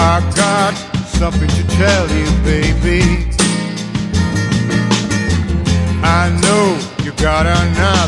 I got something to tell you, baby. I know you got a knife.